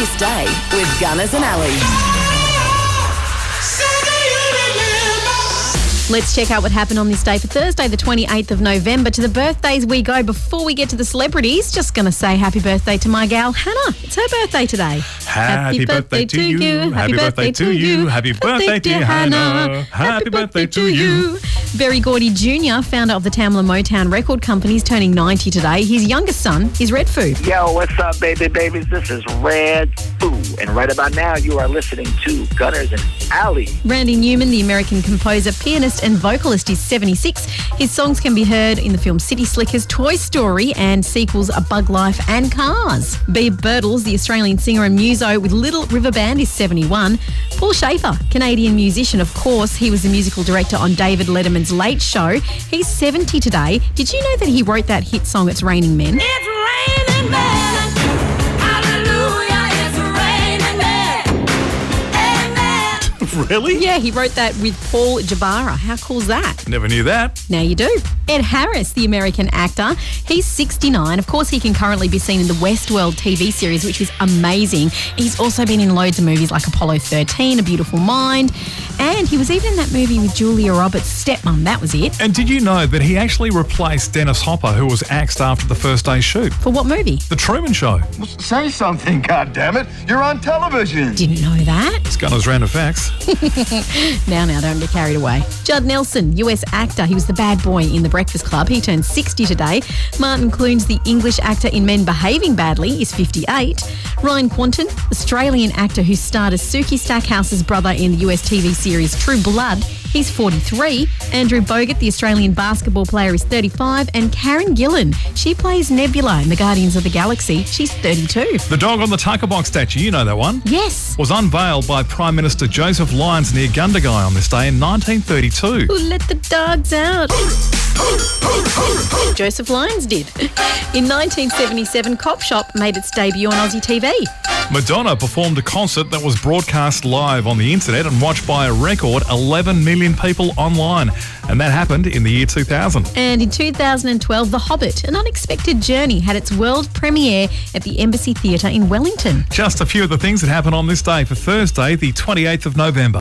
this day with Gunners and Ali. Let's check out what happened on this day for Thursday, the 28th of November. To the birthdays we go. Before we get to the celebrities, just going to say happy birthday to my gal, Hannah. It's her birthday today. Happy birthday to you. Happy birthday to you. Happy birthday, dear Hannah. Happy birthday to you. Berry Gordy Jr., founder of the Tamla Motown record company, is turning 90 today. His youngest son is Red Foo. Yo, what's up, babies? This is Red Foo. And right about now, you are listening to Gunners and Ali. Randy Newman, the American composer, pianist and vocalist, is 76. His songs can be heard in the film City Slickers, Toy Story and sequels A Bug Life and Cars. Bea Birtles, the Australian singer and muso with Little River Band, is 71. Paul Schaefer, Canadian musician, of course. He was the musical director on David Letterman's Late Show. He's 70 today. Did you know that he wrote that hit song, It's Raining Men? It's raining men. Hallelujah, it's raining men. Amen. Really? Yeah, he wrote that with Paul Jabara. How cool's that? Never knew that. Now you do. Ed Harris, the American actor, he's 69. Of course, he can currently be seen in the Westworld TV series, which is amazing. He's also been in loads of movies like Apollo 13, A Beautiful Mind, and he was even in that movie with Julia Roberts' stepmom. That was it. And did you know that he actually replaced Dennis Hopper, who was axed after the first day shoot? For what movie? The Truman Show. Say something, goddammit. You're on television. Didn't know that. It's Gunners Random Facts. Now, don't be carried away. Judd Nelson, US actor. He was the bad boy in The Breakfast Club. He turned 60 today. Martin Clunes, the English actor in Men Behaving Badly, is 58. Ryan Quanten, Australian actor who starred as Suki Stackhouse's brother in the US TV series True Blood, he's 43. Andrew Bogut, the Australian basketball player, is 35. And Karen Gillan, she plays Nebula in the Guardians of the Galaxy. She's 32. The dog on the Tucker Box statue, you know that one? Yes. Was unveiled by Prime Minister Joseph Lyons near Gundagai on this day in 1932. Who let the dogs out? Joseph Lyons did. In 1977, Cop Shop made its debut on Aussie TV. Madonna performed a concert that was broadcast live on the internet and watched by a record 11 million people online. And that happened in the year 2000. And in 2012, The Hobbit, An Unexpected Journey, had its world premiere at the Embassy Theatre in Wellington. Just a few of the things that happened on this day for Thursday, the 28th of November.